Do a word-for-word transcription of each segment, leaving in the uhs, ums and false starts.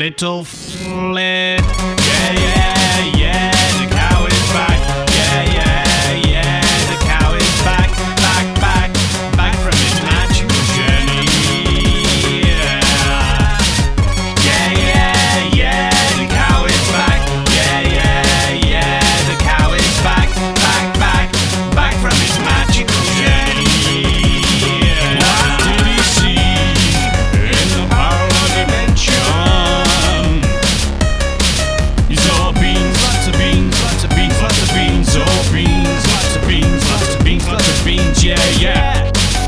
little flip. Yeah, yeah, yeah, the cow is back. Yeah, yeah, yeah, the cow is back. Back, back, back from its magical journey. Yeah, yeah, yeah, yeah, the cow is back. Yeah, yeah, yeah, the cow is back. Back, back, back from its magical journey. What did he see in the parallel dimension? He saw beans, lots of beans, lots of beans, lots of beans, oh beans, lots of beans, lots of beans, lots of beans, yeah, yeah.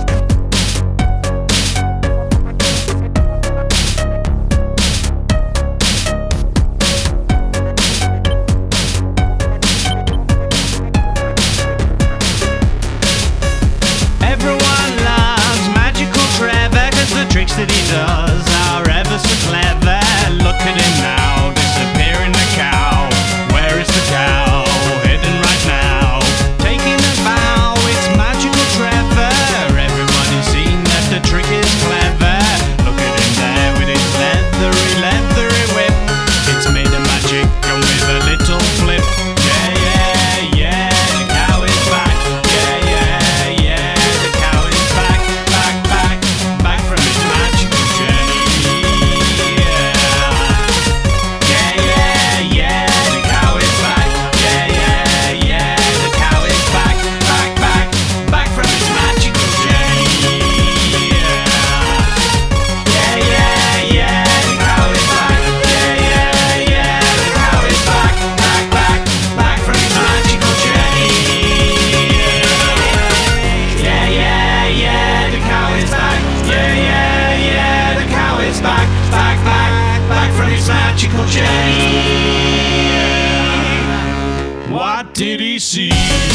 Everyone loves Magical Trevor, 'cause the tricks that he does are ever so clever. Look at him now, disappearing the cow. Where is the cow? Hidden right now. Taking a bow, it's Magical Trevor. Everybody's seen that the trick is clever. Look at him there with his leathery, leathery whip. It's made of magic and with a little flip. Yeah, yeah, yeah, the cow is back. Yeah, yeah, yeah, the cow is back. Back, back, back from its magical journey. Yeah, yeah, yeah, yeah, the cow is back. Yeah, yeah, yeah, the cow is back. Back, back, back from its magical journey. Yeah, yeah, yeah, the cow is back. Yeah, yeah, yeah, the cow is back. Back, back, back from its magical journey. Yeah, yeah, yeah, the cow is back. Yeah, yeah, yeah, the cow is back. Back, back, back from its magical journey. What did he see?